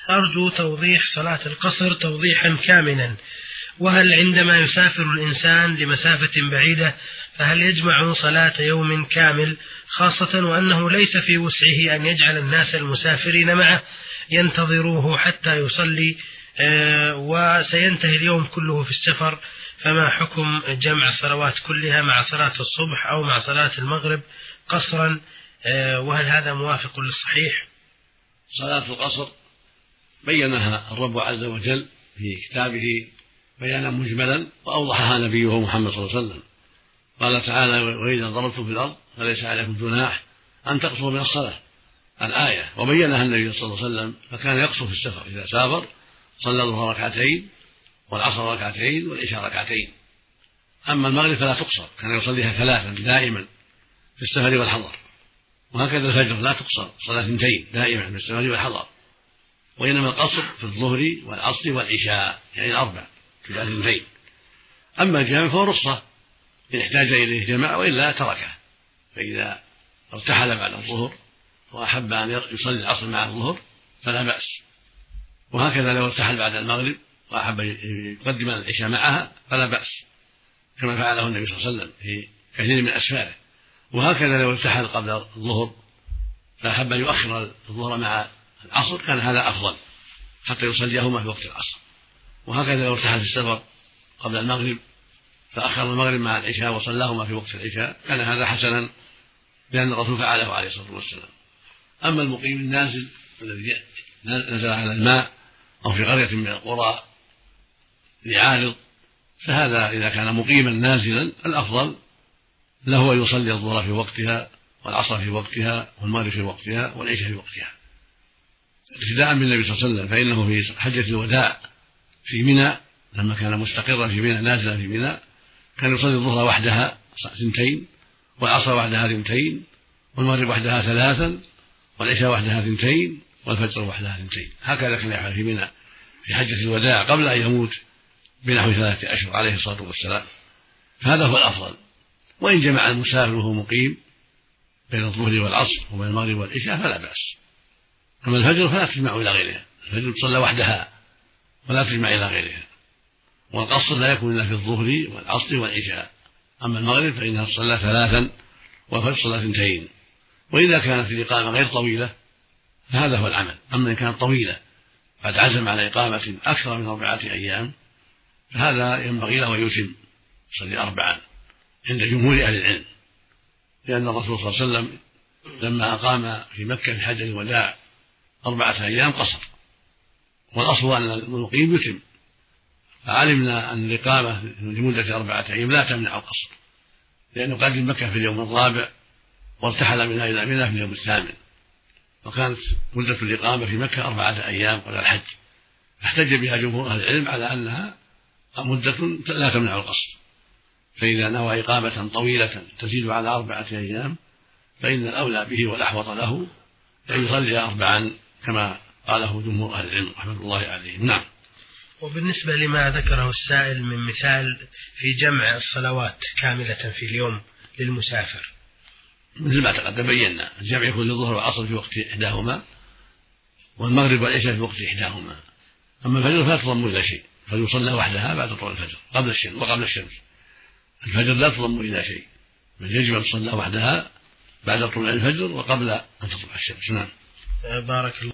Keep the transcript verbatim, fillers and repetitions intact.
أرجو توضيح صلاة القصر توضيحا كاملا. وهل عندما يسافر الإنسان لمسافة بعيدة فهل يجمع صلاة يوم كامل، خاصة وأنه ليس في وسعه أن يجعل الناس المسافرين معه ينتظروه حتى يصلي آه وسينتهي اليوم كله في السفر، فما حكم جمع الصلوات كلها مع صلاة الصبح أو مع صلاة المغرب قصرا، آه وهل هذا موافق للصحيح؟ صلاة القصر بينها الرب عز وجل في كتابه بيانا مجملا وأوضحها نبيه محمد صلى الله عليه وسلم. قال تعالى: وإذا ضربتم في الأرض فليس عليكم جناح أن تقصروا من الصلاة، الآية. وبينها النبي صلى الله عليه وسلم، فكان يقصر في السفر، إذا سافر صلى الظهر ركعتين والعصر ركعتين والعشاء ركعتين. أما المغرب فلا تقصر، كان يصليها ثلاثا دائما في السفر والحضر. وهكذا الفجر لا تقصر، صلاة اثنتين دائما في السفر والحضر. وإنما القصر في الظهر والعصر والعشاء، يعني الأربع في صلاة اثنتين. أما الجامع فهو رخصة إن احتاج إليه جماعة، وإلا تركه. فإذا ارتحل بعد الظهر وأحب أن يصلي العصر مع الظهر فلا بأس. وهكذا لو ارتحل بعد المغرب وأحب يقدم العشاء معها فلا بأس، كما فعله النبي صلى الله عليه وسلم في كثير من أسفاره. وهكذا لو ارتحل قبل الظهر فأحب أن يؤخر الظهر مع العصر كان هذا أفضل حتى يصليهما في وقت العصر. وهكذا لو ارتحل في السفر قبل المغرب فأخر المغرب مع العشاء وصلاهما في وقت العشاء كان هذا حسنا، لأن الرسول فعله عليه الصلاة والسلام. أما المقيم النازل الذي نزل على الماء أو في قرية من القرى لعارض، فهذا إذا كان مقيما نازلا الأفضل له أن يصلي الظهر في وقتها والعصر في وقتها والمغرب في وقتها والعشاء في وقتها ابتداء بالنبي صلى الله عليه وسلم. فإنه في حجة الوداع في منى لما كان مستقرا في منى نازلا في منى كان يصلي الظهر وحدها اثنتين والعصر وحدها اثنتين والمغرب وحدها ثلاثا والعشاء وحدها اثنتين والفجر وحدها اثنتين. هكذا كان يفعل في منى في حجة الوداع قبل أن يموت بنحو ثلاثة أشهر عليه الصلاة والسلام. فهذا هو الأفضل. وإن جمع المسافر وهو مقيم بين الظهر والعصر وبين المغرب والعشاء فلا بأس. أما الفجر فلا تجمع إلى غيرها، الفجر تصلى وحدها ولا تجمع إلى غيرها. والقصر لا يكون إلا في الظهر والعصر والعشاء. أما المغرب فإنها تصلى ثلاثا والفجر صلى اثنتين. وإذا كانت الإقامة غير طويلة فهذا هو العمل. أما إن كانت طويلة قد عزم على إقامة أكثر من أربعة أيام فهذا ينبغي له ويتم يصلي أربعا عند جمهور أهل العلم، لأن الرسول صلى الله عليه وسلم لما أقام في مكة في حجة الوداع أربعة أيام قصر، والأصل أن المقيم يتم. فعلمنا أن الإقامة لمدة أربعة أيام لا تمنع القصر، لأنه قدم مكة في اليوم الرابع وارتحل منها إلى منى في اليوم الثامن، وكانت مدة الإقامة في مكة أربعة أيام قبل الحج. احتج بها جمهور أهل العلم على أنها مدة لا تمنع القصر. فإذا نوى إقامة طويلة تزيد على أربعة أيام فإن الأولى به والأحوط له أن يصلي أربعا كما قاله جمهور أهل العلم رحمة الله عليهم. نعم. وبالنسبة لما ذكره السائل من مثال في جمع الصلوات كاملة في اليوم للمسافر، مثل ما تقدم بينا الجمع يكون للظهر والعصر في وقت إحداهما والمغرب والعشاء في وقت إحداهما. أما الفجر فلا تضم إلى شيء، فيصلى وحدها بعد طلوع الفجر قبل الشمس وقبل الشمس. الفجر لا تضم إلى شيء، بل يجب أن تصلى وحدها بعد طلوع الفجر وقبل أن تطلع الشمس. نعم. بارك الله.